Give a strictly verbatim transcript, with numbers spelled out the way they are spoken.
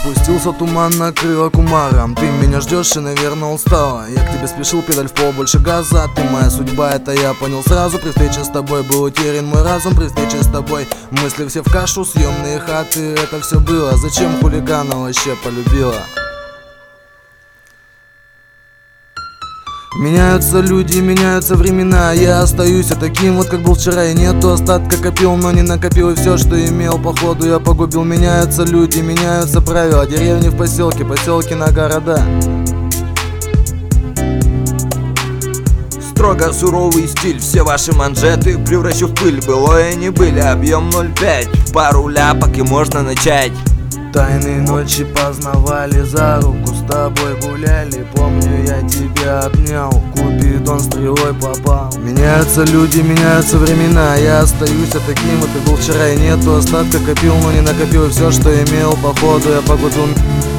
Спустился туман, накрыло кумаром. Ты меня ждешь и, наверное, устала. Я к тебе спешил, педаль в пол, больше газа. Ты моя судьба, это я понял сразу. При встрече с тобой был утерян мой разум. При встрече с тобой мысли все в кашу. Съемные хаты, это все было. Зачем хулигана вообще полюбила? Меняются люди, меняются времена. Я остаюсь я таким вот, как был вчера. И нету остатка, копил, но не накопил. И все, что имел, походу я погубил. Меняются люди, меняются правила. Деревни в поселке, поселки на города. Строго суровый стиль, все ваши манжеты превращу в пыль. Былое не были, объем ноль пять. Пару ляпок и можно начать. Тайные ночи познавали, за руку с тобой гуляли. Помню, я тебя обнял, Купидон стрелой попал. Меняются люди, меняются времена. Я остаюсь я таким, вот и был вчера. И нету остатка, копил, но не накопил. И все, что имел, походу я погубил.